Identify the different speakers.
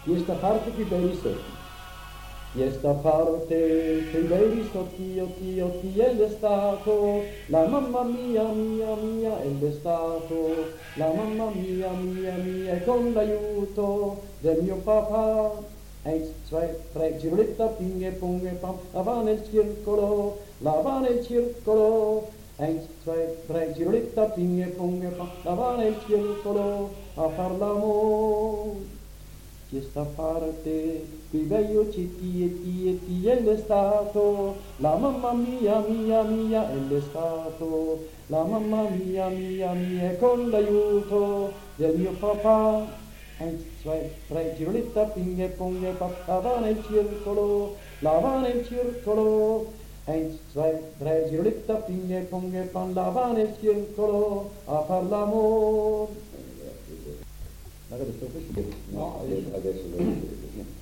Speaker 1: Questa parte più bei risotti. Questa parte più bei risotti, è l'estate. La mamma mia, mia, mia, è l'estate. La mamma mia, mia, mia, con l'aiuto del mio papà. 1, 2, 3, giroletta, ping e pong e pam, la va nel circolo, la va nel circolo. 1, 2, 3, giroletta, ping e pong e pam, la va nel circolo, a far l'amore. Questa parte, qui bello citti, è l'estate, la mamma mia, mia, mia, è l'estate, la mamma mia, mia, mia, con l'aiuto del mio papà. 1, 2, 3, giroletta, ping e pong e pam, la va nel circolo, la va nel circolo. 1, 2, 3, giroletta, ping e pong e pam, la va nel circolo, a far l'amore. Magari sto questo?
Speaker 2: No, adesso